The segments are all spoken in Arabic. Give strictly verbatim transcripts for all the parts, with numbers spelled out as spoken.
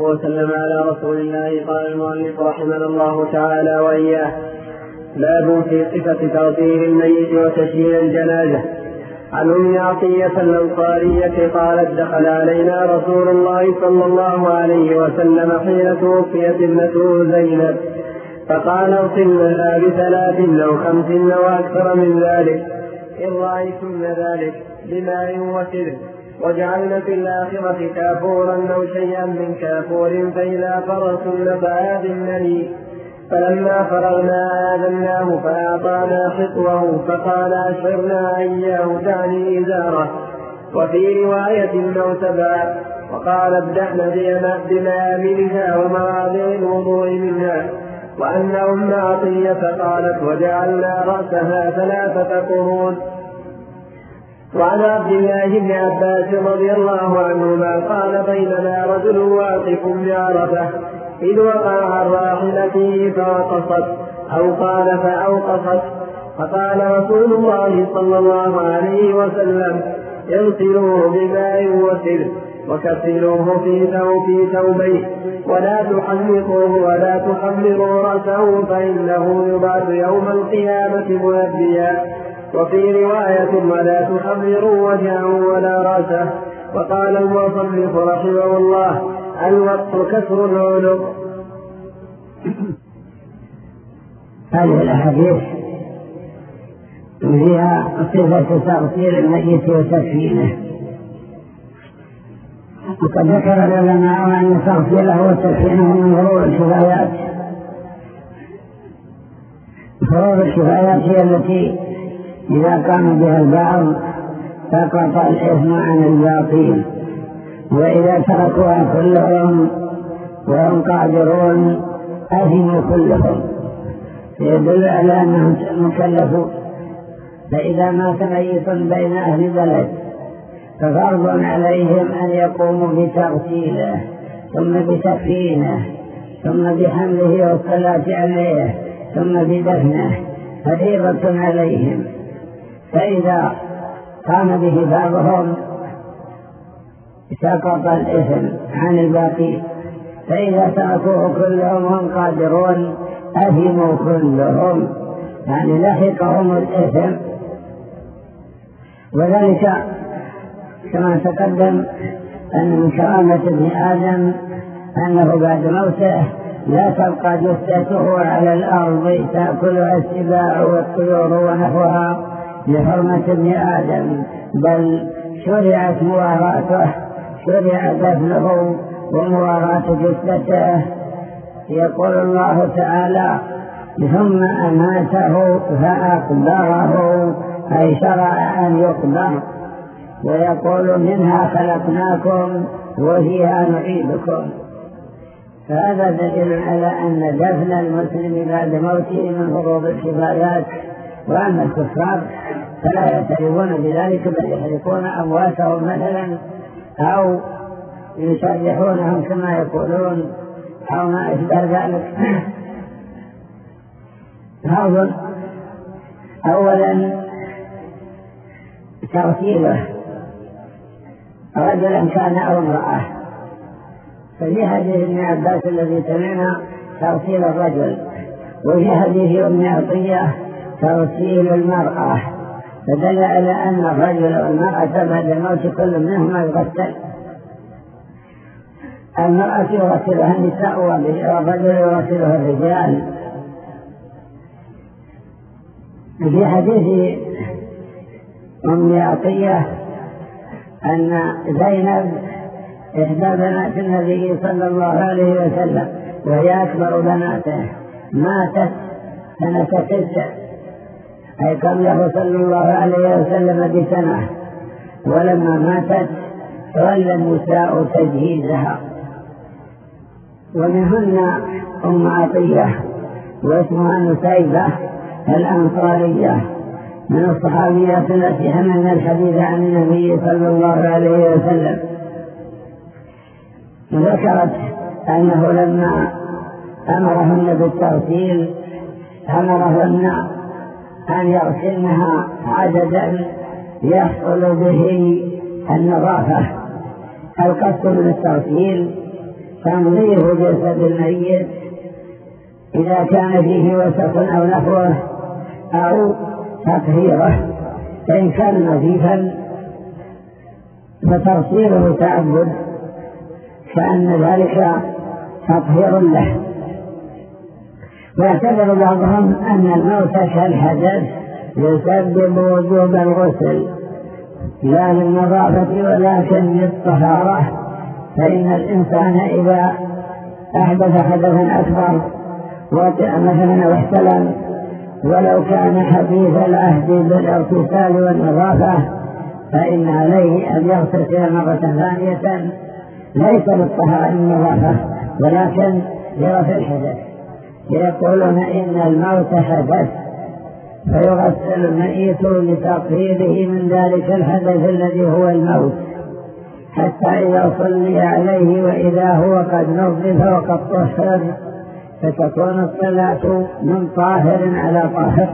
وسلم على رسول الله. قال المؤلف رحمه الله تعالى وإياه: باب في صفة تغسيل الميت وتشييع الجنازة. عن أم عطية الأنصارية قالت: دخل علينا رسول الله صلى الله عليه وسلم حين توفيت ابنته زينب، فقال: اغسلنها بثلاث أو خمس وأكثر من ذلك إن رأيتن ذلك بماء وسدر، وجعلن في الآخرة كافورا أو شيئا من كافور، فإذا فرغتن فآذنني. فلما فرغنا آذناه فأعطانا حطوه، فقال: أشعرنا إياه تعني إزاره. وفي رواية موتبا، وقال: ابدأن بمآمنها ومواضع الوضوء منها. وأن أم عطية قالت: وجعلنا رأسها ثلاثة قرون. وعن عبد الله بن عباس رضي الله عنهما قال: بينما رجل واقف بعرفة إذ وقع عن راحلته فوقصت، أو قال فأوقصت، فقال رسول الله صلى الله عليه وسلم: اغسلوه بماء وسدر، وكسلوه في ثوب في ثوبيه، ولا تحنقوه ولا تخمروا رأسه، فإنه يبعث يوم القيامة ملبيا. وفي رواية: ولا تخمروا وجهه ولا رأسه. وقال المصنف رحمه الله: الوقت كسر العنق. هذه الأحاديث فيها صفة تغسيل الميت وتكفينه، وقد ذكر العلماء أن تغسيله وتكفينه من فروض الكفايات. فروض الكفايات هي التي إذا قام بها البعض سقط الإثم عن الباقين، وإذا تركوها كلهم وهم قادرون أثموا كلهم، يدل على أنهم مكلفون. فإذا مات ميت بين أهل بلد ففرض عليهم أن يقوموا بتغسيله ثم بتكفينه ثم بحمله والصلاة عليه ثم بدفنه، فريضة عليهم. فإذا قام به بعضهم سقط الإثم عن الباقي، فإذا تركوه كلهم هم قادرون أثموا كلهم، يعني لحقهم الإثم. وذلك كما تقدم أن من كرامة ابن آدم أنه بعد موته لا تبقى جثته على الأرض تأكلها السباع والطيور ونحوها لحرمة ابن آدم، بل شرعت مواراته، شرع دفنه ومواراة جثته. يقول الله تعالى: ثم أماته فأقبره، أي شرع أن يقبر. ويقول: منها خلقناكم وفيها نعيدكم. فهذا دليل على أن دفن المسلم بعد موته من فروض الكفايات. وأما الكفار فلا يعترفون بذلك، بل يحرقون أمواتهم مثلا أو يشرحونهم كما يقولون أو ما أشبه ذلك. هذا أولا تغسيله رجلا كان أو امرأة، ففي حديث ابن عباس الذي سمعنا تغسيل الرجل، وفي حديث ابن عطية تغسيل المرأة، فدل على أن الرجل والمرأة بعد الموت كل منهما يغسل. المرأة يغسلها النساء والرجل يغسلها الرجال. في حديث أم عطية أن زينب إحدى بنات النبي صلى الله عليه وسلم وهي أكبر بناته ماتت سنة تسع، أي قبله صلى الله عليه وسلم بسنة، ولما ماتت تولى النساء تجهيزها، ومنهن أم عطية واسمها نسيبة الأنصارية من الصحابيات التي حملنا الحديث عن النبي صلى الله عليه وسلم. ذكرت أنه لما أمرهن بالتغسيل أمرهن أن يغسلنها عددا يحصل به النظافة. القصد من التغسيل تنظيف جسد الميت إذا كان فيه وسخ أو نحوه أو تطهيره، فإن كان نظيفا فتغسيله تعبد كأن ذلك تطهير له. ويعتبر بعضهم أن الموت كالحدث يسبب وجوب الغسل لا للنظافة ولكن للطهارة، فإن الإنسان إذا أحدث حدثا أكبر وطئ مثلا أو احتلم ولو كان حديث العهد بالاغتسال والنظافة فإن عليه أن يغتسل مرة ثانية ليس للطهارة النظافة ولكن لرفع الحدث. يقولون إن الموت حدث فيغسل الميت لتطهيره من ذلك الحدث الذي هو الموت، حتى إذا صلي عليه وإذا هو قد نظف وقد طهر فتكون الصلاة من طاهر على طاهر.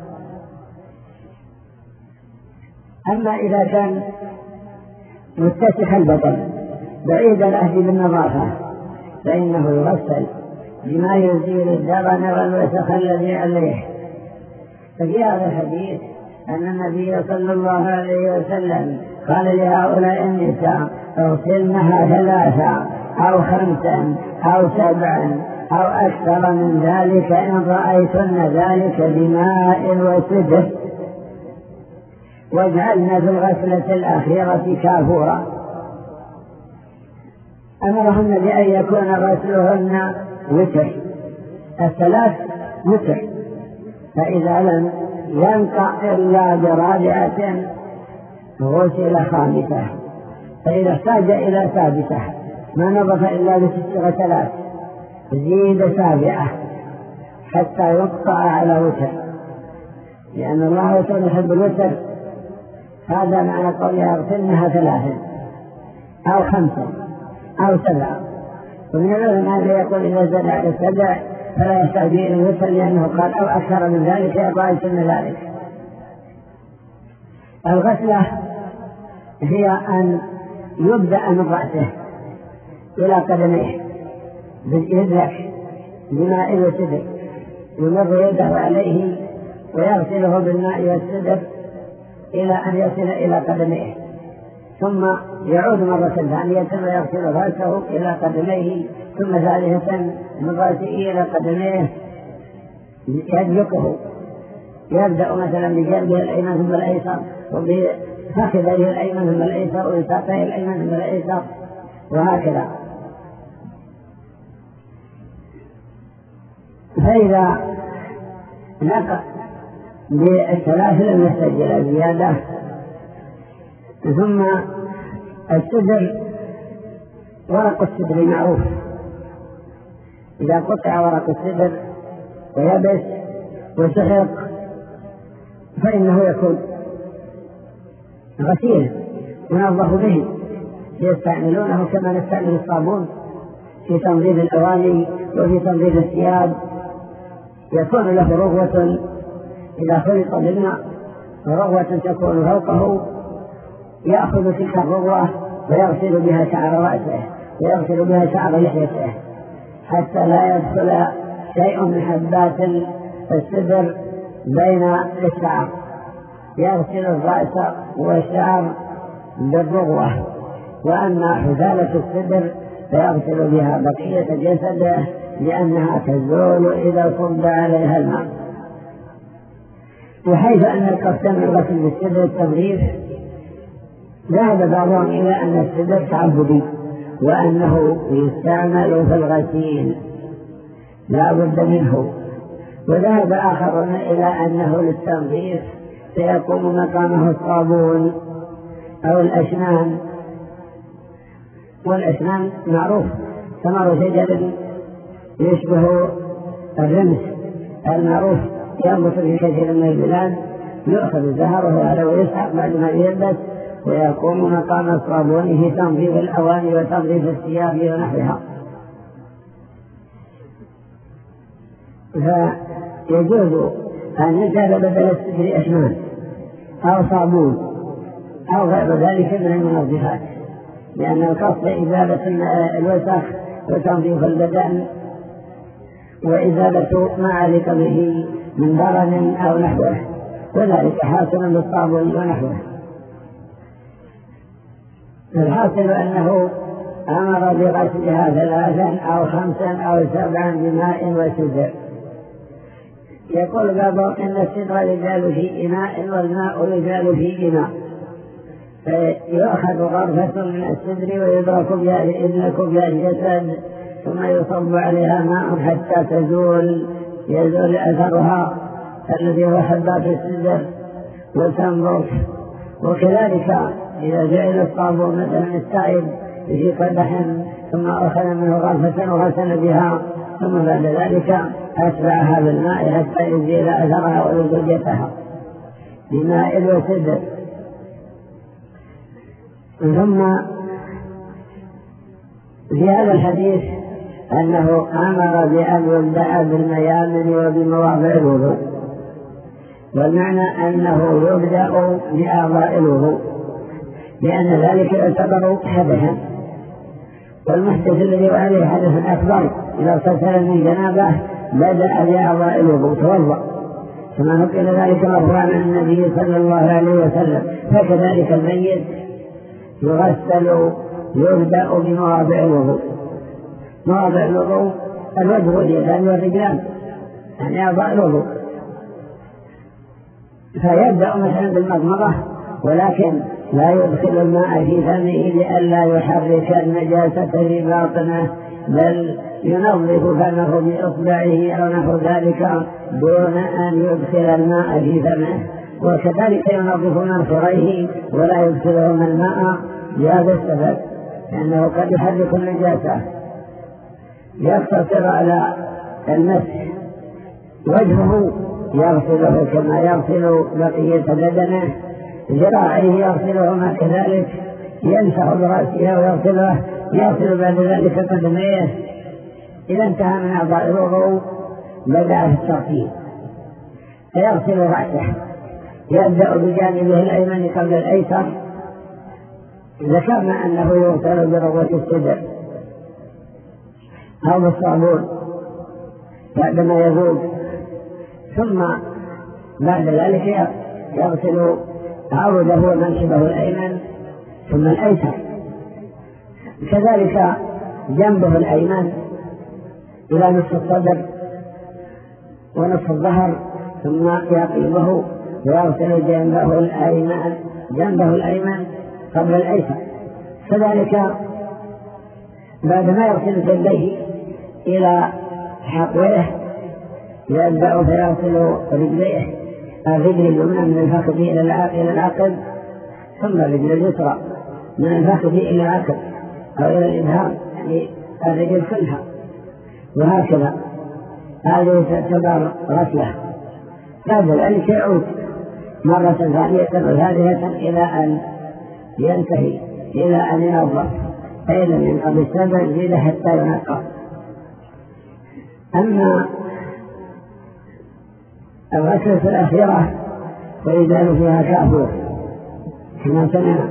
أما إذا كان متسخ البطن بعيد العهد بالنظافة فإنه يغسل بما يزيل الدرن والوسخ الذي عليه. ففي هذا الحديث أن النبي صلى الله عليه وسلم قال لهؤلاء النساء اغسلنها ثلاثة أو خمسا أو سبعا أو أكثر من ذلك إن رأيتن ذلك بماء وسدر، واجعلنا في الغسلة الأخيرة كافورا. أمرهن بأن يكون غسلهن وتر، الثلاث وتر، فإذا لم ينقع إلا برابعة غسل خامسة، فإذا احتاج إلى سادسة ما نظف إلا بست غسلات زيد سابعة حتى يقطع على وتر، لأن الله يحب الوتر. هذا معنى قولها اغسلنها ثلاثا أو خمسا أو سبعا. ومن العلماء الذي يقول إذا زاد على السبع فلا يحتاج إلى الوتر لأنه قال أو أكثر من ذلك يطالب ذلك. الغسلة هي أن يبدأ من رأسه إلى قدميه بالإذلك بماء وسدر، يمر يده عليه ويغسله بالماء والسدر إلى أن يصل إلى قدميه، ثم يعود مرة ثانية ويغسل رأسه إلى قدميه، ثم ثالثة من رأسه إلى قدميه يدلكه، يبدأ مثلا بجنبه الأيمن ثم الأيسر وبفخذه الأيمن ثم الأيسر وبساقه الأيمن ثم الأيسر وهكذا. فإذا نقع بالثلاث لم يحتاج إلى زيادة. ثم السدر، ورق السدر معروف، إذا قطع ورق السدر ويبس وسحق فإنه يكون غسيلا ينظف به، يستعملونه كما نستعمل الصابون في تنظيف الأواني وفي تنظيف الثياب. يكون له رغوة إذا خلط بالماء، رغوة تكون فوقه، يأخذ تلك الرغوة ويغسل بها شعر رأسه ويغسل بها شعر لحيته حتى لا يدخل شيء من حبات السدر بين الشعر، يغسل الرأس والشعر بالرغوة. وأما حزالة السدر فيغسل بها بقية جسده لأنها تزول إذا صب عليها الماء. وحيث أن القسم الغسل بالسدر التنظيف، ذهب بعضهم إلى أن السدر تعبدي وأنه يستعمل في الغسيل لا بد منه، وذهب آخرون إلى أنه للتنظيف سيقوم مقامه الصابون أو الأشنان. والأشنان معروف ثمر شجر يشبه الرمس المعروف ينبت في كثير من البلاد، يؤخذ زهره على ويسحق بعد ما يلبس ويقوم مقام الصابون في تنظيف الأواني وتنظيف الثياب ونحوها. فيجوز أن يجعل بدل السدر أشنان أو صابون أو غير ذلك من المنظفات، لأن القصد إزالة الوسخ وتنظيف البدن وإزالة ما علق به من ضرر أو نحوه، وذلك حاصل بالصابون ونحوه. الحاصل أنه أمر بغسلها ثلاثا أو خمسا أو سبعا بماء وسدر. يقول بعضهم إن السدر يزال في إناء والماء يزال في إناء، فيأخذ غرفة من السدر ويدرك بها يدلك بها الجسد ثم يصب عليها ماء حتى تزول يزول أثرها الذي هو حبات السدر وتنظف. وكذلك إذا جعل الصابون مثلا السائل في قدح ثم أخذ منه غرفة وغسل بها ثم بعد ذلك أتبعها بالماء حتى يزيل أثرها وزوجتها بماء وسدر. ثم في هذا الحديث أنه أمر بأن يبدأ بالميامن وبمواضع الوضوء، والمعنى أنه يبدأ بأعضاء الوضوء لأن ذلك يعتبر حدثا، والمحدث الذي عليه حدث أكبر إذا اغتسل من جنابه بدأ بأعضاء الوضوء توضأ، كما نقل ذلك مرفوعا عن النبي صلى الله عليه وسلم. فكذلك الميت يغسل يبدأ بمواضع الوضوء. مواضع الوضوء الوجه واليدان والرجلان يعني أعضاء الوضوء، فيبدأ مثلا بالمضمضة ولكن لا يدخل الماء في فمه لئلا يحرك النجاسة في باطنه، بل ينظف فمه بإصبعه أو نحو ذلك دون أن يدخل الماء في فمه. وكذلك ينظف منخريه ولا يدخلهما الماء بهذا السبب لأنه قد يحرك النجاسة. يقتصر على المسح، وجهه يغسله كما يغسل بقية بدنه، ذراعيه يغسلهما كذلك، يمسح برأسه ويغسله، يغسل بعد ذلك قدميه. إذا انتهى من أعضاء الوضوء بدأ في الترتيب فيغسل رأسه، يبدأ بجانبه الأيمن قبل الأيسر. ذكرنا أنه يغسل برغوة الصدر أو بالصابون بعدما يذوب، ثم بعد ذلك يغسل عرضه ومنكبه الأيمن ثم الأيسر، كذلك جنبه الأيمن إلى نصف الصدر ونصف الظهر، ثم يقيمه ويغسل جنبه الأيمن جنبه الأيمن قبل الأيسر. كذلك بعد ما يغسل جنبيه إلى حقويه يبدأ فيغسل رجليه، الرجل اليمنى من الفخذ إلى العقب، ثم الرجل اليسرى من الفخذ إلى العقب أو إلى الإبهام، يعني الرجل كلها، وهكذا. هذه تعتبر غسلة. بعد ذلك يعود مرة ثانية وثالثة إلى أن ينتهي إلى أن ينظف، فإذا ينقضي السبع زيد حتى ينقى. أما الغسلة الأخيرة فيزال فيها كافور كما سمعنا.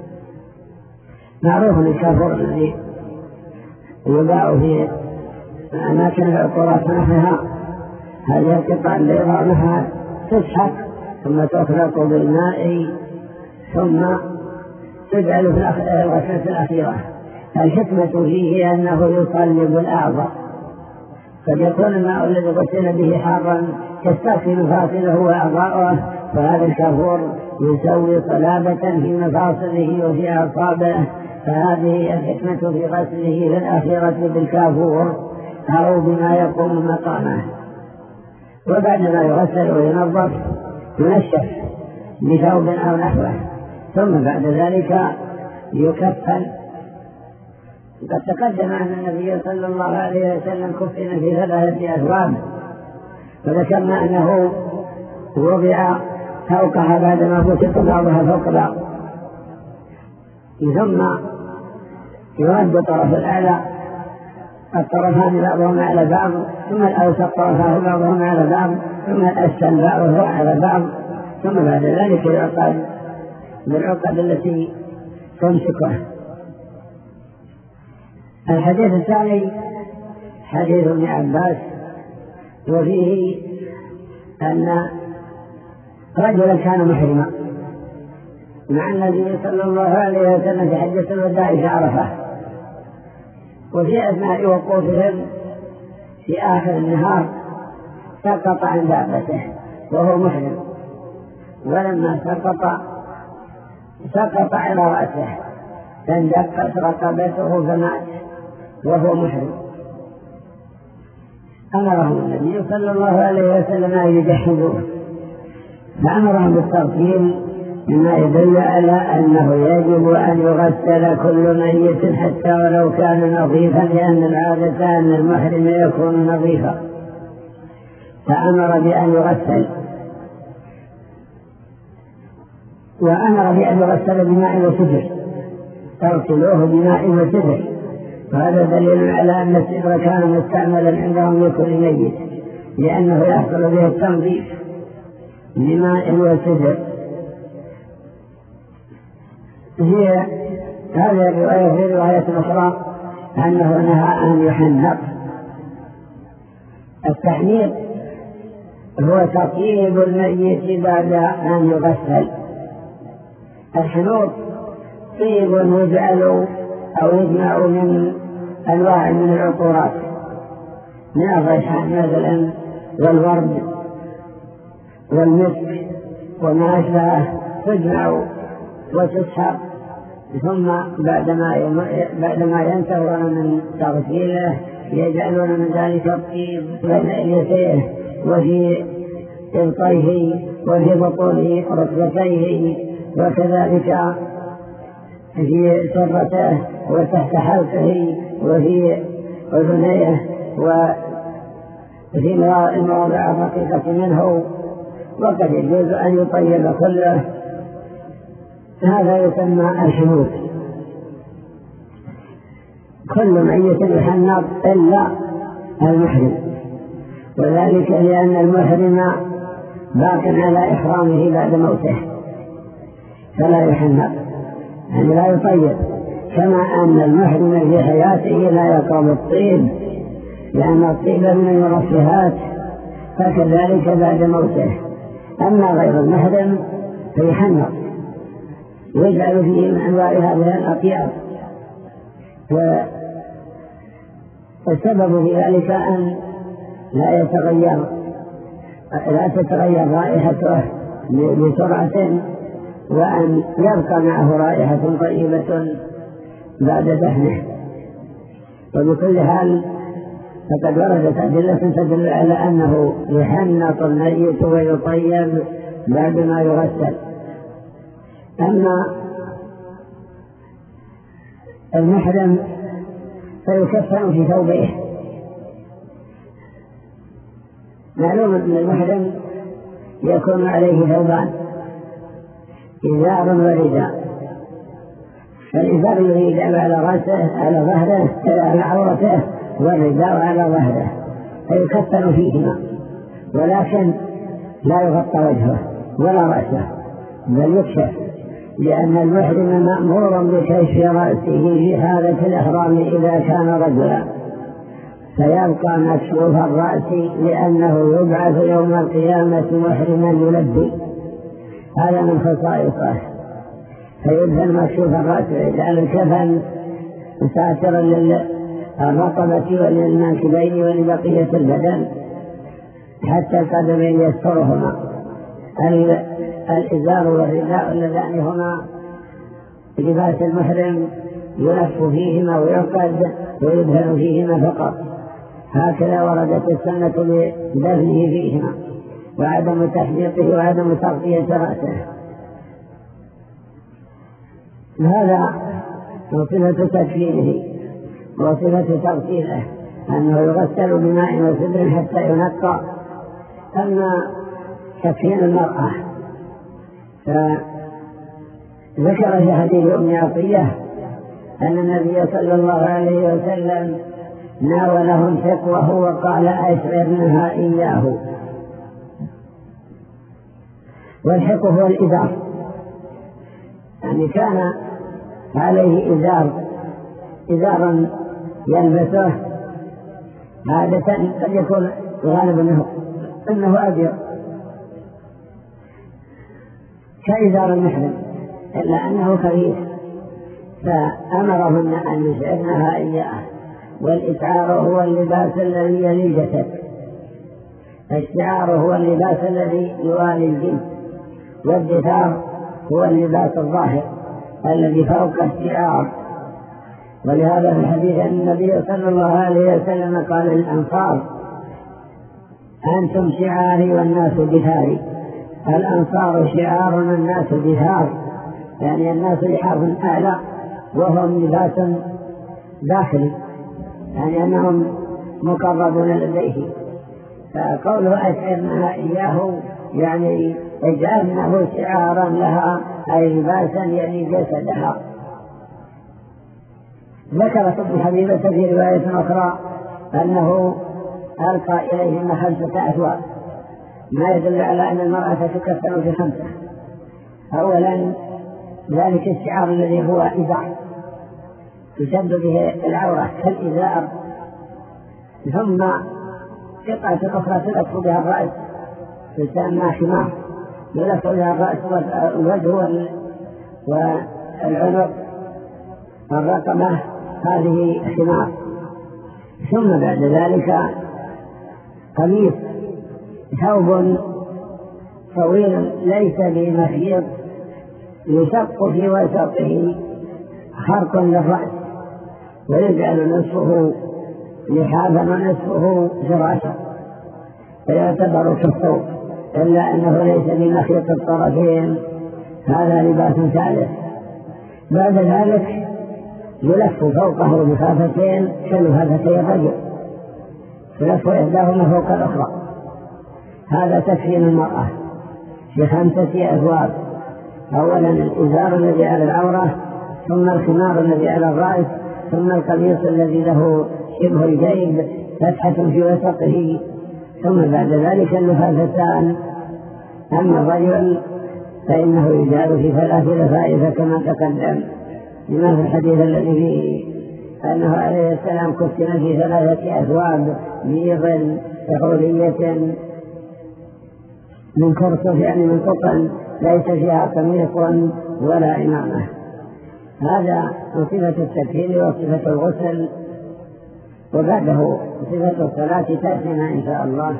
معروف الكافور الذي يباع في أماكن العطورات نحوها، هذه القطع البيضاء نحوها تسحق ثم تخلط بالماء ثم تجعل في الغسلة الأخيرة. الحكمة فيه أنه يصلب الأعضاء، قد يكون الماء الذي غسل به حارا يستغسل مفاصله وأعضاءه، فهذا الكافور يسوي صلابة في مفاصله وفي أعصابه، فهذه الحكمة في غسله في الأخيرة بالكافور أو بما يقوم مقامه. وبعد ما يغسل وينظف ينشف بثوب أو نحوه، ثم بعد ذلك يكفن. قد تقدم أن النبي صلى الله عليه وسلم كفن في ثلاثة أثواب، وذكرنا أنه وضع فوقها بعدما فتق بعضها فوق بعض، ثم يرد طرف الأعلى الطرفان بعضهما على بعض، ثم الأوسط طرفاه بعضهما على بعض، ثم الأسفل بعضه على بعض، ثم بعد ذلك يعقد بالعقد التي تمسكه. الحديث الثاني حديث ابن عباس، وفيه أن رجلا كان محرما مع النبي صلى الله عليه وسلم في حجة الوداع في عرفة، وفي أثناء وقوفهم في آخر النهار سقط عن دابته وهو محرم، ولما سقط سقط على رأسه فاندقت رقبته فمات وهو محرم. أمرهم النبي صلى الله عليه وسلم أن يجهزوه، فأمرهم بالتغسيل مما يدل على أنه يجب أن يغسل كل ميت حتى ولو كان نظيفا، لأن العادة أن المحرم يكون نظيفا، فأمر بأن يغسل، وأمر بأن يغسل بماء وسدر، تغسلوه بماء وسدر، وهذا دليل على أن السدر كان مستعملا عندهم لكل ميت، لأنه يحصل به التنظيف بماء وسدر. هي هذه الرواية في رواية أخرى أنه نهى أن يحنط. التحنيط هو تطيب الميت بعد أن يغسل. الحنوط طيب يجعل أو يجمع من أنواع من العطورات، من الريحان مثلا والورد والمسك وما أشبهه، تجمع وتسحب، ثم بعدما بعدما ينتهون من تغسيله يجعلون من ذلك الطيب بين يديه وفي إبطيه وفي بطونه ركبتيه، وكذلك في سرته وتحت حلقه وفي أذنيه وفي المواضع الرقيقة منه، وقد يجوز أن يطيب كله. هذا يسمى الحنوط. كل ميت يحنط إلا المحرم، وذلك لأن المحرم باق على إحرامه بعد موته فلا يحنط، يعني لا يطيب، كما أن المحرم في حياته لا يقرب الطيب لأن الطيب من المرفهات، فكذلك بعد موته. أما غير المحرم فيحنط ويجعل فيه من أنواع هذه الأطياب، والسبب في ذلك أن لا يتغير لا تتغير رائحته بسرعة، وأن يبقى معه رائحة طيبة بعد دفنه. وبكل حال فقد وردت أدلة تدل على أنه يحنط الميت ويطيب بعد ما يغسل. أما المحرم فيكفن في ثوبه. معلوم أن المحرم يكون عليه ثوبان، إزار ورداء، فالإزار يريد على رأسه على ظهره على عورته، والرداء على ظهره، فيكفن فيهما، ولكن لا يغطى وجهه ولا رأسه بل يكشف، لأن المحرم مأمور بكشف رأسه في حالة الإحرام إذا كان رجلا، فيبقى مكشوف الرأس لأنه يبعث يوم القيامة محرما يلبي، هذا من خصائصه، فيدفن مكشوف الرأس، يجعل الكفن ساترا للرقبة وللمنكبين ولبقية البدن حتى القدمين يسترهما. الإزار والرداء اللذان هما لباس المحرم يلف فيهما ويعقد ويدهن فيهما فقط، هكذا وردت السنة بدفنه فيهما وعدم تحديقه وعدم تغطية رأسه. هذا وصفة تكفينه وصفة تغسيله أنه يغسل بماء وسدر حتى ينقى. أما تكفين المرأة فذكر في حديث أم عطية أن النبي صلى الله عليه وسلم ناولهم حقوه وقال أشعرنها إياه. والحق هو الإزار، يعني كان عليه إزار إزارا يلبسه عادة قد يكون غالب أنه, إنه أبيض كإزار المحرم، إلا أنه خفيف، فأمرهن أن يشعرنها إياه. والإشعار هو اللباس الذي يلي الجسد، الشعار هو اللباس الذي يوالي الجنس، والدثار هو اللباس الظاهر الذي فوق الشعار. ولهذا في الحديث أن النبي صلى الله عليه وسلم قال للأنصار: أنتم شعاري والناس دثاري. الأنصار شعارنا الناس دثار، يعني الناس لحاف أعلى وهم لباس داخلي، يعني أنهم مقربون لديه. فقوله أشعرنها إياه يعني اجعلنه شعارا لها، أي لباسا يعني جسدها. ذكرت ابن حبيبة في رواية أخرى أنه ألقى إليهن خمسة أثواب، ما يدل على أن المرأة تكفن في خمسة. أولا ذلك الشعار الذي هو إزار تشد به العورة كالإزار، ثم قطعة أخرى تلف بها الرأس تسمى خمار، يلف بها الرأس والوجه والعنق والرقبة، هذه خمار. ثم بعد ذلك قميص، ثوب طويل ليس بمخيط يشق في وسطه خرق للرأس، ويجعل نصفه لحافا ونصفه فراشا، فيعتبر كالثوب، إلا أنه ليس بمخيط الطرفين، هذا لباس ثالث. بعد ذلك يلف فوقه لفافتين كلفافتي الرجل، يلف إحداهما فوق الأخرى. هذا تكفين المرأة في خمسة أثواب: أولا الإزار الذي على العورة، ثم الخمار الذي على الرأس، ثم القميص الذي له شبه الجيب فتحة في وسطه، ثم بعد ذلك اللفافتان. أما الرجل فإنه يجعل في ثلاث لفائف كما تقدم، لما في الحديث الذي فيه أنه عليه السلام كفن في ثلاثة أثواب بيض حورية من كرسف، يعني من قطن ليس فيها قميص ولا إمامة. هذا صفة التكفين وصفة الغسل، وبعده صفة الصلاة تأتينا إن شاء الله.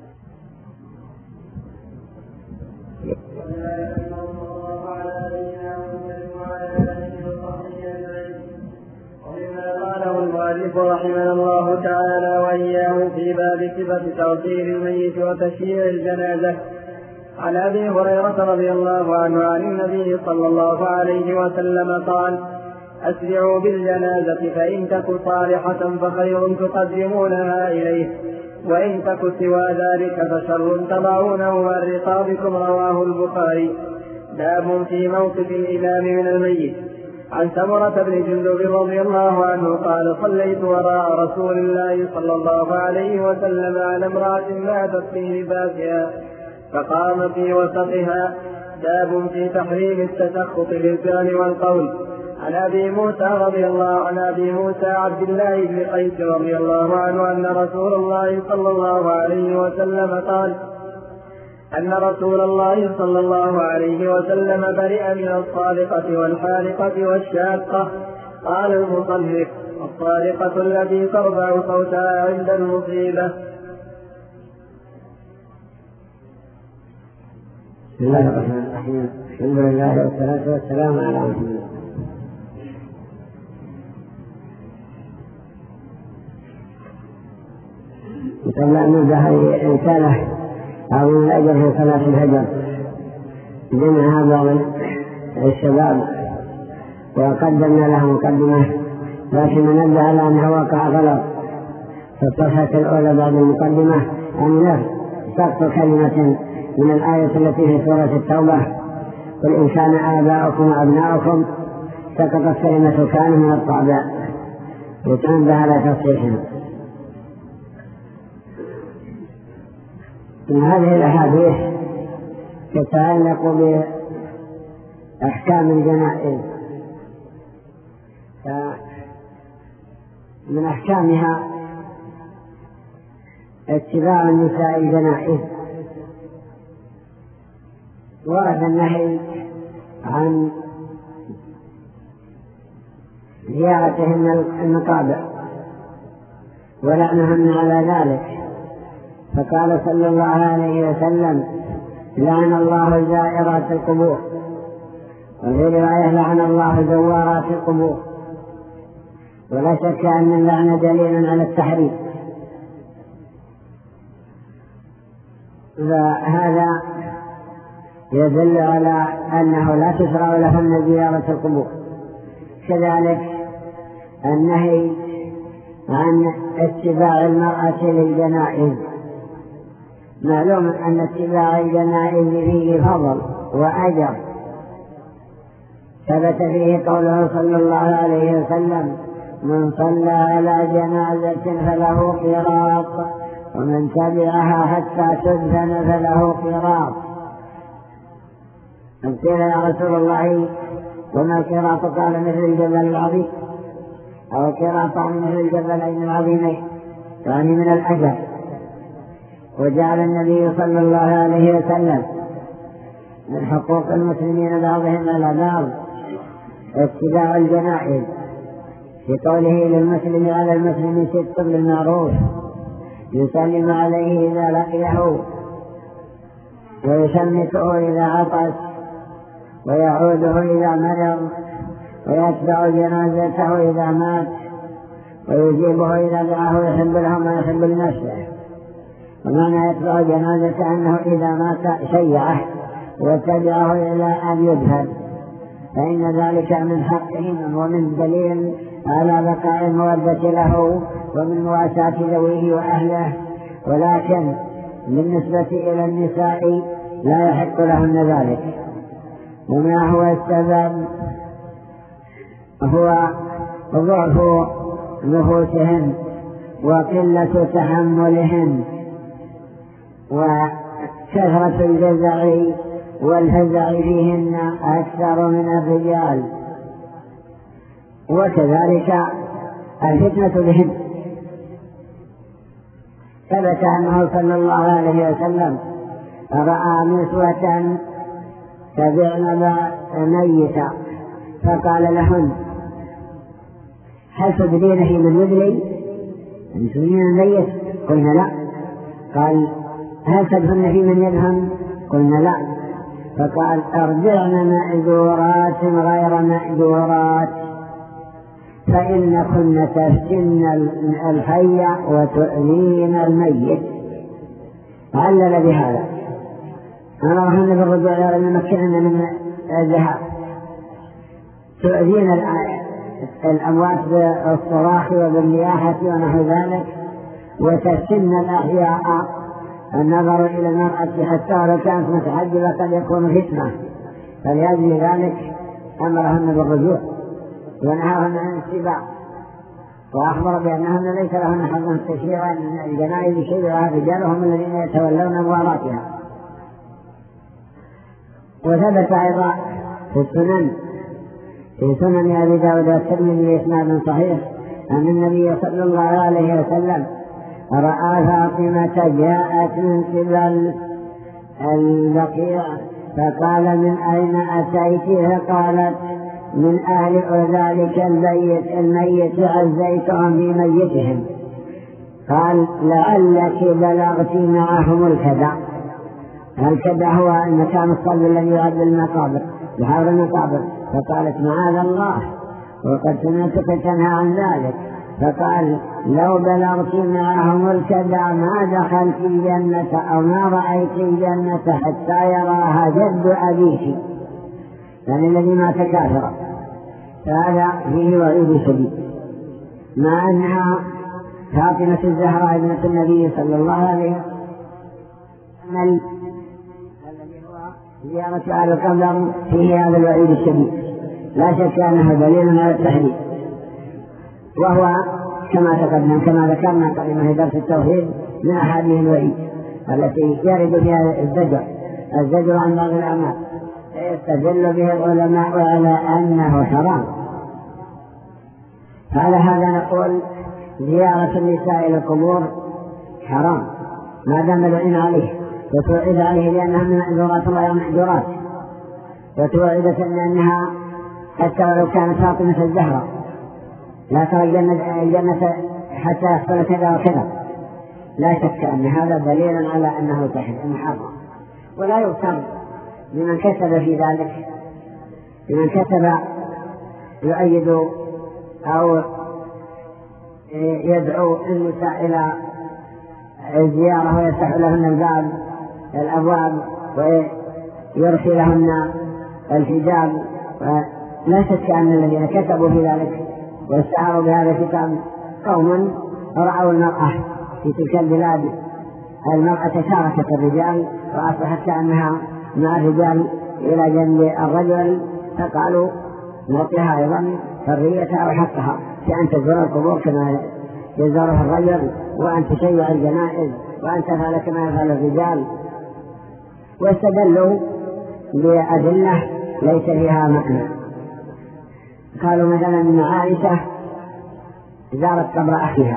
المؤلف رحمه الله تعالى وإياه في باب صفة تغسيل الميت وتشييع الجنازة. عن أبي هريرة رضي الله عنه عن النبي صلى الله عليه وسلم قال: أسرعوا بالجنازة، فإن تك صالحة فخير تقدمونها إليه، وإن تك سوى ذلك فشر تضعونه عن رقابكم. رواه البخاري. باب في موقف الإمام من الميت. عن سمرة بن جندب رضي الله عنه قال: صليت وراء رسول الله صلى الله عليه وسلم على امرأة ماتت في لباسها فقام في وسطها. باب في تحريم التسخط بالفعل والقول. عن أبي موسى رضي الله عن أبي موسى عبد الله بن قيس رضي الله عنه أن رسول الله صلى الله عليه وسلم قال أن رسول الله صلى الله عليه وسلم برئ من الصالقة والحالقة والشاقة. قال المصنف: الصالقة التي ترفع صوتها عند المصيبة. بسم الله الرحمن الرحيم. الحمد لله والصلاة والسلام على رسول الله. قبل أن نبدأ هذه الرسالة أو من الأجر في صلاة الفجر، جمعها بعض الشباب وقدمنا له مقدمة، لكن نبدأ على أنه وقع غلط في الصفحة الأولى بعد المقدمة، أن سقط كلمة من الآية التي في سورة التوبة: قل إن كان آباؤكم وأبناؤكم، سقطت كلمة كان من الطابع، وتنبه على تصحيحها. من هذه الأحاديث تتعلق بأحكام الجنائز، فما من أحكامها اتباع النساء الجنائز. ورد النهي عن زيارتهن المقابر ولعنهن على ذلك، فقال صلى الله عليه وسلم: لعن الله زائرات القبور، وفي رواية: لعن الله زوارات القبور. ولا شك أن اللعن دليل على التحريم، فهذا يدل على أنه لا تشرع لهن زيارة القبور. كذلك النهي عن اتباع المرأة للجنائز. معلوم أن اتباع الجنائز فيه فضل وأجر، ثبت فيه قوله صلى الله عليه وسلم: من صلى على جنازة فله قيراط، ومن تبعها حتى تدفن فله قيراط. قيل: يا رسول الله وما القيراط؟ قال: مثل الجبل العظيم، أو قيراطان مثل الجبلين العظيمين، يعني من الأجر. وجعل النبي صلى الله عليه وسلم من حقوق المسلمين بعضهم على بعض اتباع الجنائز، في قوله: للمسلم على المسلم ست بالمعروف، يسلم عليه إذا لقيه، ويشمته إذا عطس، ويعوده إذا مرض، ويتبع جنازته إذا مات، ويجيبه إذا دعاه يحب له ما يحب لنفسه. ومعنى يتبع جنازته أنه إذا مات شيعه واتبعه إلى أن يدفن، فإن ذلك من حقهم ومن دليل على بقاء المودة له ومن مواساة ذويه وأهله. ولكن بالنسبة إلى النساء لا يحق لهن ذلك. وما هو السبب؟ هو ضعف نفوسهن وقلة تحملهن وكثرة الجزع والفزع فيهن أكثر من الرجال، وكذلك الفتنة بهن. ثبت أنه صلى الله عليه وسلم رأى نسوة تبعن ميتا فقال لهن: هل تدرين في من يدري؟ أن تدرين الميت؟ قلنا لا. قال: هل تدفن في من يدفن؟ قلنا لا. فقال: ارجعن مأجورات غير مأجورات، فإن كن تفتن الحي وتؤذين الميت. علل بهذا: أمرهن بالرجوع إلى المكان من الذهاب، تؤذين الأموات بالصراخ وبالنياحة ونحو ذلك، وتفتن الأحياء. النظر إلى المرأة حتى لو كانت متحجبة قد يكون فتنة، فلأجل ذلك أمرهن بالرجوع ونهاهن عن الاتباع، وأخبر بأنهن ليس لهن حظ التشريع أن الجنائز شيئا رجالهم الذين يتولون مواراتها. وثبت أيضا في السنن في سنن أبي داود والترمذي بإسناد صحيح أن النبي صلى الله عليه وسلم رأى فاطمة جاءت من قبل البقيع فقال: من أين أتيت؟ فقالت: من أهل ذلك الميت الميت عزيتهم في ميتهم. قال: لعلك بلغت معهم الكدع. الكدع هو المكان الصلب الذي يعد المقابر، بحول المقابر. فقالت: معاذ الله، وقد سمعتك تنهى عن ذلك. فقال: لو بلغت معهم الكدع ما دخلت الجنة أو ما رأيت الجنة حتى يراها جد أبيك، يعني الذي مات كافرا. فهذا فيه وعيد شديد، مع أنها فاطمة الزهراء ابنة النبي صلى الله عليه وسلم الذي هو زيارة على القبر فيه هذا الوعيد الشديد، لا شك أنه دليل على التحديد. وهو كما تقدم كما ذكرنا قبل في درس التوحيد من أحاديث الوعيد التي يرد فيها الزجر الزجر عن بعض الأعمال، يستدل به العلماء على أنه حرام. على هذا نقول زيارة النساء إلى القبور حرام ما دام دعين عليه، وتوعد عليه لأنها من معذورات الله ومحجورات، وتوعدت أنها حتى لو كانت فاطمة الزهراء لا ترى الجنة حتى يحصل كذا وكذا. لا شك أن هذا دليل على أنه محرم، ولا يغتر لمن كتب في ذلك، لمن كتب يؤيد أو يدعو النساء إلى الزيارة ويفتح لهن الباب الأبواب ويرخي لهن الحجاب. لا شك أن الذين كتبوا في ذلك واستعاروا بهذا الكتاب قوما رأوا المرأة في تلك البلاد، المرأة شاركت الرجال وأصبحت كأنها مع الرجال إلى جنب الرجل، فقالوا نعطيها أيضا حريتها وحقها في أن تزور القبور كما يزورها الرجل، وأن تشيع الجنائز، وأن تفعل كما يفعل الرجال. واستدلوا بأدلة ليس فيها معنى. قالوا مثلا أن عائشة زارت قبر أخيها،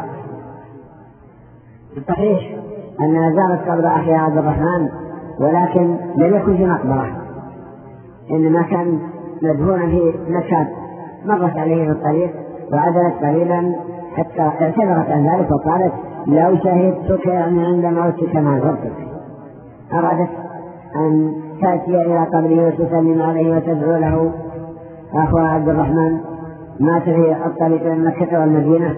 الصحيح أنها زارت قبر أخيها عبد الرحمن، ولكن لم يكن في مقبرة، إنما كان مدفونا في مكان مرت عليه في الطريق، وعدلت قريبا حتى اعتذرت عن ذلك وقالت لو شهدتك يعني عند موتك ما زرتك. أرادت أن تأتي إلى قبره وتسلم عليه وتدعو له. أخوة عبد الرحمن مات في الطريق من مكة والمدينة،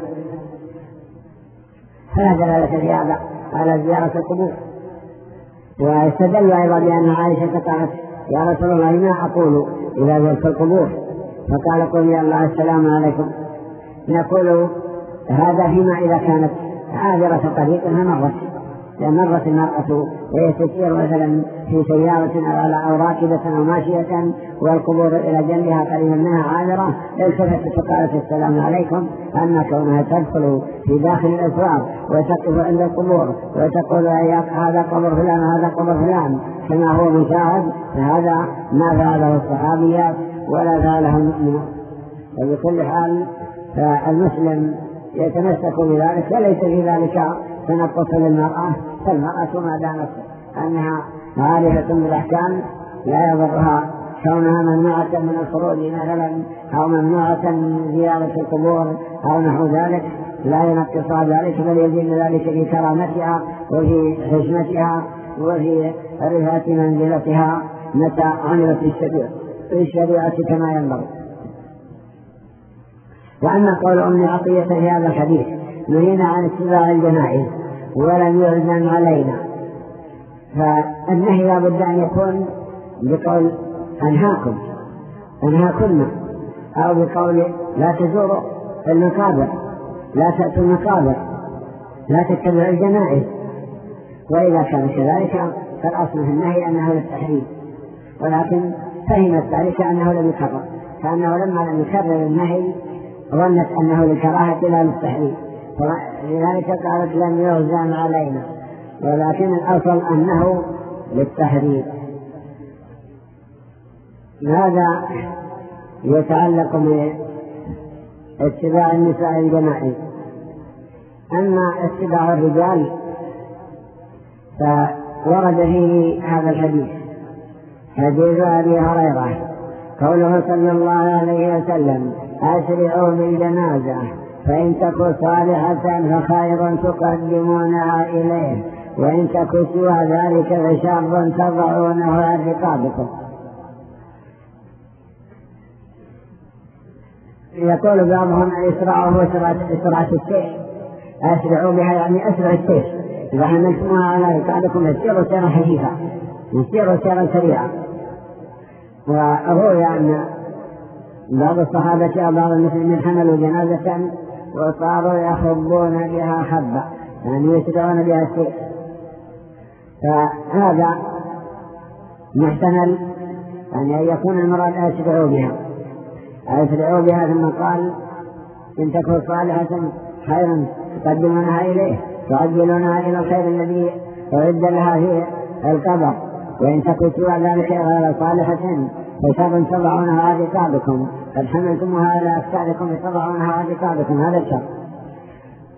فلا دلالة في هذا على زيارة القبور. واستدل أيضا بأن عائشة قالت يا رسول الله ما أقول إذا زرت القبور؟ فقال قل يا الله السلام عليكم. نقول هذا فيما إذا كانت عابرة طريق فمرت، مرت المرأة وهي تسير مثلا في سيارة أو راكبة أو ماشية والقبور إلى جنبها قريبا منها عابرة، التفتت فقالت السلام عليكم. أما كونها تدخل في داخل الأسواق وتقف عند القبور وتقول هذا قبر فلان وهذا قبر فلان كما هو مشاهد، فهذا ما فعله الصحابيات ولا فعله المؤمنون. وبكل حال فالمسلم يتمسك بذلك، وليس في ذلك تنقص للمرأة، فالمرأة ما دامت أنها عارفة بالأحكام لا يضرها كونها ممنوعة من الخروج مثلا أو ممنوعة من زيارة القبور أو نحو ذلك، لا ينقصها ذلك، بل يزيد ذلك في كرامتها وفي حشمتها وفي رفعة منزلتها متى عملت في الشريعة كما ينبغي. وأما قول أم عطية في هذا الحديث نهينا عن اتباع الجنائز ولم يعزم علينا، فالنهي لا بد أن يكون بقول أنهاكم أنهاكن، أو بقول لا تزوروا المقابر، لا تأتوا المقابر، لا تتبعوا الجنائز. وإذا كان كذلك فالأصل في النهي أنه للتحريم، ولكن فهمت ذلك أنه لم يكرر، فأنه لما لم يكرر النهي ظنت أنه للكراهة لا للتحريم، لذلك قالت لم يعزم علينا، ولكن الأصل أنه للتحريم. هذا يتعلق باتباع النساء الجنائز. أما اتباع الرجال فورد فيه هذا الحديث، حديث أبي هريرة قوله صلى الله عليه وسلم أسرعوا بالجنازة فإن تكن صالحة فخير تقدمونها إليه وإن تكن سوى ذلك فشر تضعونه عن رقابكم. يقول بعضهم الإسراع هو إسراع السير، أسرعوا بها يعني أسرع السير، إذا حملتموها على رقابكم يسيروا سيرا خفيفا يسيروا سيرا سريعا. وروي أن بعض الصحابة أو بعض المسلمين حملوا جنازة وصاروا يخبون بها حبة، يعني يسرعون بها السير، فهذا محتمل يعني أن يكون المراد أسرعوا بها أسرعوا بها ثم قال إن تكون صالحة خيرا تقدمونها إليه تعجلونها إلى الخير الذي أعد لها في القبر، وإن تكون سوى ذلك غير صالحة فشر تضعونها على رقابكم قد حملتموها على أكتافكم تضعونها على رقابكم. هذا الشر.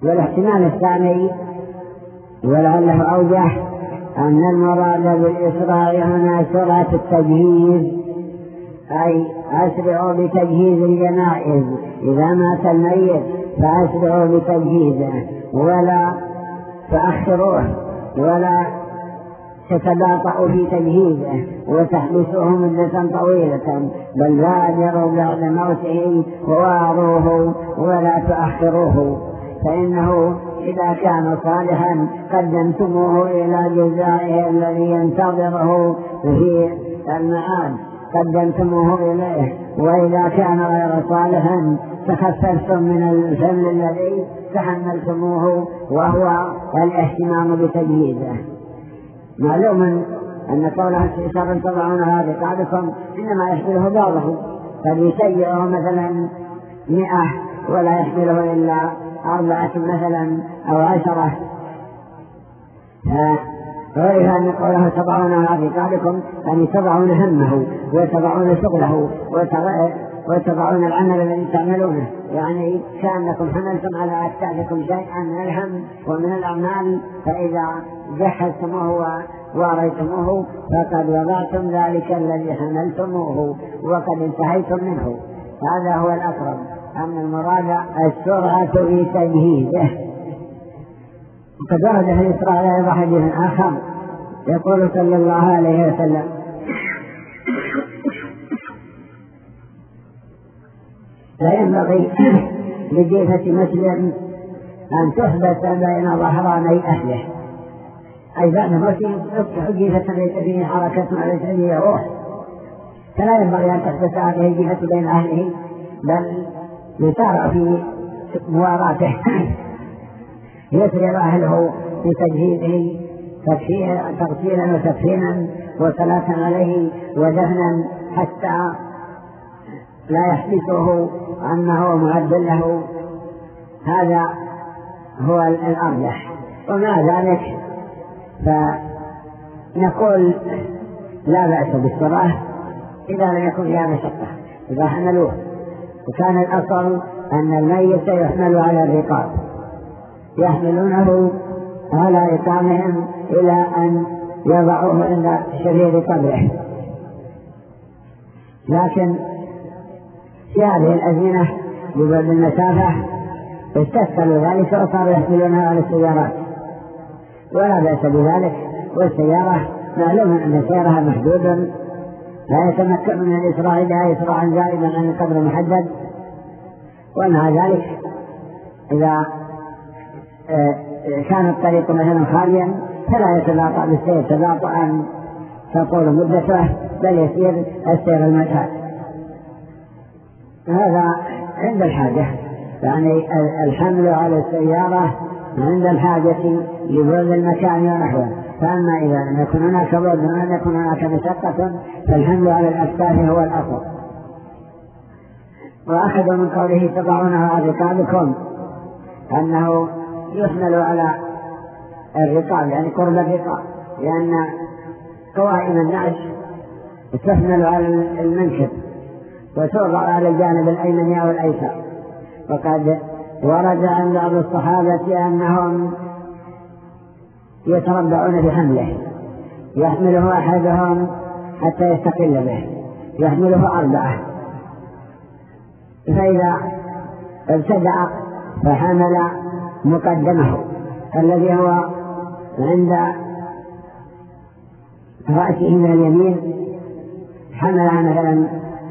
والاحتمال الثاني ولعله أوجه أن المراد بالإسراع هنا سرعة التجهيز، أي أسرعوا بتجهيز الجنائز، إذا مات الميت فأسرعوا بتجهيزه ولا تأخروه ولا تتباطؤوا في تجهيزه وتحبسوه مدة طويلة، بل بادروا بعد موته وواروه ولا تؤخروه، فإنه إذا كان صالحا قدمتموه إلى جزائه الذي ينتظره في المعاد، قدمتموه إليه، وإذا كان غير صالحا تخففتم من الحمل الذي تحملتموه وهو الاهتمام بتجهيزه. معلوم أن قولها استئثارا تضعونها رقابكم إنما يحمله بعضه، قد يسيئه مثلا مئة ولا يحمله إلا أربعة مثلا أو عشرة، غير أن قولها تضعونها رقابكم يعني تضعون همه وتضعون شغله وتضعون العمل الذي تعملونه، يعني كأنكم حملتم على أكتافكم شيئا من الهم ومن الأعمال، فإذا جهزتموه واريتموه فقد وضعتم ذلك الذي حملتموه وقد انتهيتم منه. هذا هو الأقرب، أن المراد السرعة في تجهيزه. وقد ورد في الإسراء أيضا حديث آخر يقول صلى الله عليه وسلم: لا ينبغي لجيفة مسلم أن تحبس بين ظهراني أهله، أي بعد موته يصبح جيفة ليس فيه حركة وليس فيه روح، فلا ينبغي أن تحبس هذه الجيفة بين أهله، بل يسارع في مواراته، يسرع أهله بتجهيزه تغسيلا وتكفينا وصلاة عليه ودفنا، حتى لا يحدثه أنه معد له. هذا هو الأرجح. ومع ذلك فنقول لا بأس بالصلاة إذا لم يكن فيها مشقة، إذا حملوه. وكان الأصل أن الميت يحمل على الرقاب، يحملونه على رقابهم إلى أن يضعوه عند شرير قبره، لكن في هذه الأزمنة ببعد المسافة استسهلوا ذلك وصاروا يحملونها على السيارات، ولا بأس بذلك. والسيارة معلوم أن سيارها محدود، لا يتمكن من الإسراع بها إسراعا زائدا عن القدر المحدد. ومع ذلك إذا كان الطريق مثلا خاليا فلا يتباطأ بالسير تباطؤا تطول مدته، بل يسير السير المعتاد. هذا عند الحاجة، يعني الحمل على السيارة عند الحاجة لبعد المكان ونحوه. فأما إذا لم يكن هناك بعد ولم يكن هناك مشقة فالحمل على الأكتاف هو الأفضل. وأخذوا من قوله تضعونها على رقابكم أنه يحمل على الرقاب، يعني قرب الرقاب، لأن قوائم النعش تحمل على المنكب وتوضع على الجانب الأيمن أو الأيسر. وقد ورد عن بعض الصحابة أنهم يتربعون بحمله، يحمله أحدهم حتى يستقل به، يحمله أربعة، فإذا ابتدأ فحمل مقدمه الذي هو عند رأسه من اليمين، حملها مثلا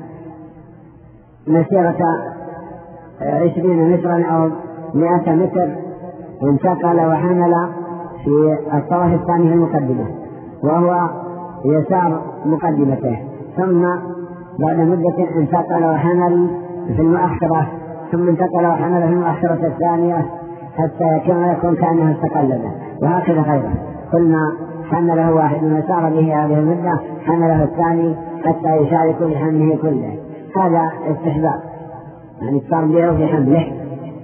مسيرة عشرين مترا أو مئة متر، انتقل وحمل في الطرف الثاني في المقدمة وهو يسار مقدمته، ثم بعد مدة انتقل وحمل في المؤخرة، ثم انتقل وحمل في المؤخرة الثانية حتى كما يكون كأنه استقل به، وهكذا غيره. كل ما حمله واحد وسار به هذه المدة حمله الثاني حتى يشارك بحمله كله. هذا استحباب، يعني التربيع في حمله.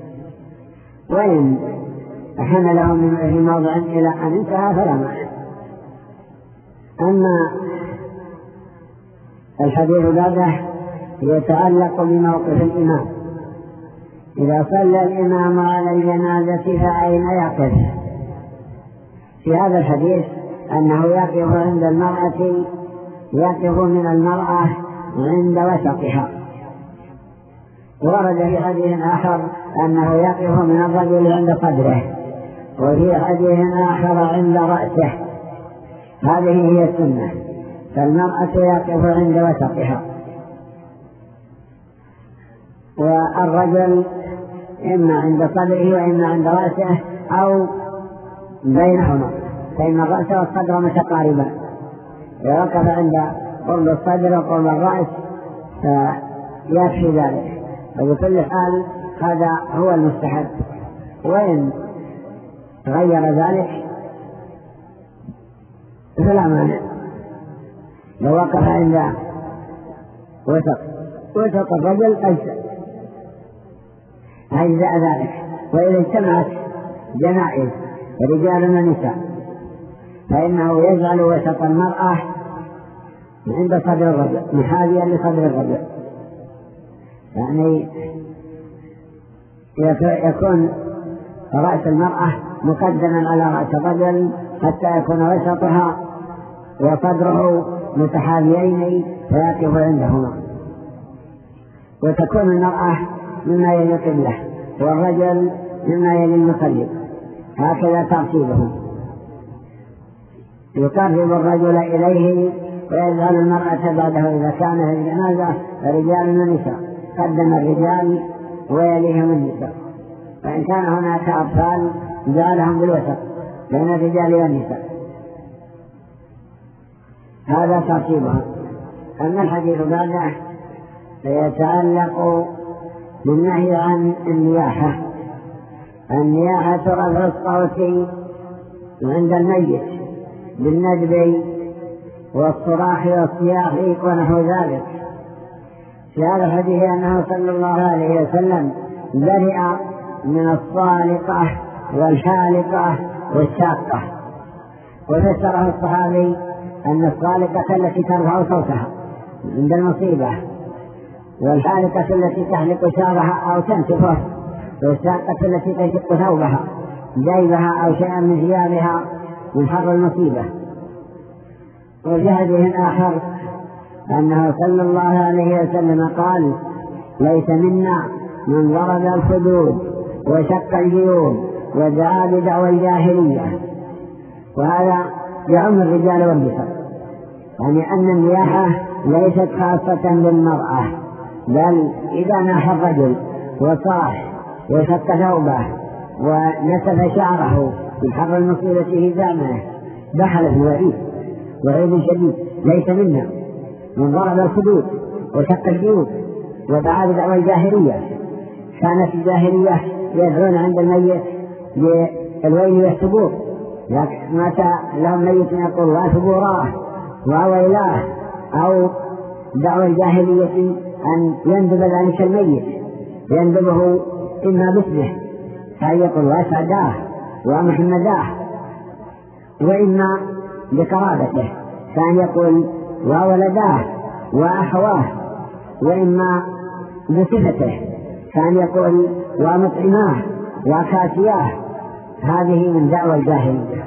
وإن حمله في موضع إلى أن انتهى فلا معنى. أما الحديث بعده يتعلق بموقف الإمام، إذا صلى الإمام على الجنازة فأين يقف؟ في هذا الحديث أنه يقف عند المرأة، يقف من المرأة عند وسطها. ورد في حديث آخر أنه يقف من الرجل عند صدره، وفي حديث آخر عند رأسه. هذه هي السنة، فالمرأة يقف عند وسطها، والرجل إما عند صدره وإما عند رأسه أو بينهما، فإن الرأس والصدر متقاربان. إذا وقف عند قرب الصدر وقرب الرأس فيكفي ذلك. وبكل حال هذا هو المستحب، وإن غير ذلك فلا مانع. لو وقف عند وسط وسط الرجل أجزاء أجزاء ذلك. وإذا اجتمعت جنائز رجال ونساء فإنه يجعل وسط المرأة عند صدر الرجل، محاذيا لصدر الرجل، يعني يكون رأس المرأة مقدما على رأس الرجل حتى يكون وسطها وصدره متحاذيين فيقف عندهما، وتكون المرأة مما يلي القبلة والرجل مما يلي المصلي، هكذا ترتيبهم. يقرب الرجل إليه ويجعل المرأة بعده إذا كان في الجنازة رجال ونساء، قدم الرجال ويليهم النساء، وإن كان هناك أطفال جعلهم بالوسط بين الرجال والنساء. هذا ترتيبهم. أما الحديث بعده فيتعلق بالنهي عن النياحة. النياحة رفع الصوت عند الميت بالندب والصراخ والصياح ونحو ذلك. في هذا الحديث أنه صلى الله عليه وسلم برئ من الصالقة والحالقة والشاقة، وفسره الصحابي أن الصالقة التي ترفع صوتها عند المصيبة، والحالقة التي تحلق شعرها أو تنتفه، والشاقة التي تشق ثوبها جيبها أو شيئا من ثيابها من حر المصيبة. وفي حديث آخر أنه صلى الله عليه وسلم قال: ليس منا من ضرب الخدود وشق الجيوب ودعا بدعوى الجاهلية. وهذا يعم الرجال والنساء، يعني أن النياحة ليست خاصة بالمرأة، بل إذا ناح الرجل وصاح وشق ثوبه ونسف شعره من حر المصيبة في زعمه دخل في وعيد وعيد شديد. ليس منا من ضرب الخدود وشق الجيوب ودعا بدعوى الجاهلية. كانت الجاهلية يدعون عند الميت بالويل والثبور، لكن متى لهم ميت يقول لا ثبوراه وويلاه، أو دعوى الجاهلية أن يندب ذلك الميت، يندبه إما باسمه كان يقول وسعداه ومحمداه، وإما بقرابته كان يقول وولداه وأخواه، وإما بصفته كان يقول ومطعماه وكاسياه. هذه من دعوى الجاهلية،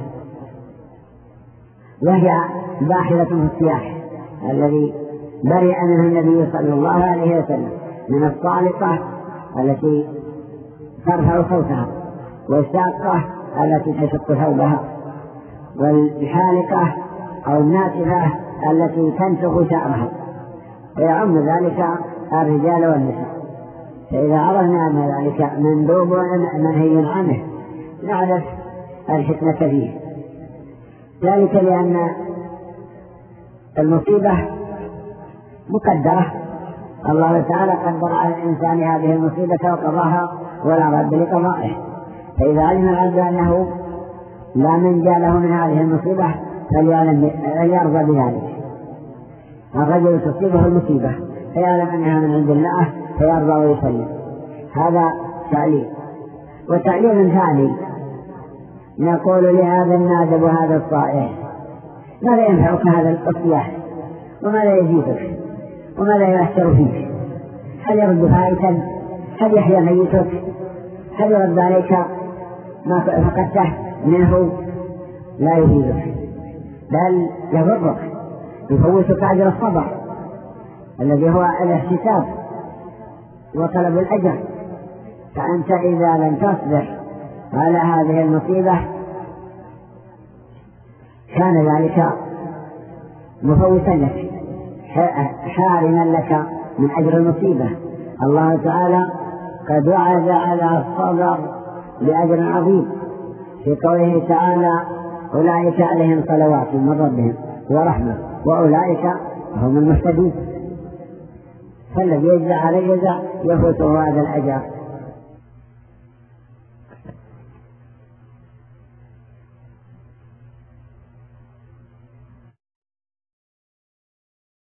وهي داخلة في السياح الذي برئ منه النبي صلى الله عليه وسلم، من الصالقة التي ترفع صوتها، والشاقة التي تشق ثوبها، والحالقة أو الناتفة التي تنتف شعرها، ويعم ذلك الرجال والنساء. فإذا عرفنا أن ذلك مندوب ومنهي عنه نعرف الحكمة فيه. ذلك لأن المصيبة مقدرة، الله تعالى قدر على الإنسان هذه المصيبة وقضاها ولا رد لقضائه. فإذا علم العبد أنه لا منجى له من هذه المصيبة فليرضى بذلك. الرجل تصيبه المصيبة فيعلم أنها من عند الله فيرضى ويسلم. هذا تعليم. وتعليم ثاني نقول لهذا النادب وهذا الصائح: ماذا ينفعك هذا الصياح؟ وماذا يزيدك؟ وماذا يحشر فيك؟ هل يرد فائتا؟ هل يحيى ميتك؟ هل يرد عليك ما فقدته منه؟ لا يفيدك، بل يضرك، يفوتك أجر الصبر الذي هو الاحتساب وطلب الأجر. فأنت إذا لم تصبر على هذه المصيبة كان ذلك مفوتا لك، حارما لك من أجر المصيبة. الله تعالى قد وعد على الصبر بأجر عظيم في قوله تعالى: أولئك عليهم صلوات من ربهم ورحمة وأولئك هم المهتدون. فالذي يجزع على الجزاء يفوته هذا الأجر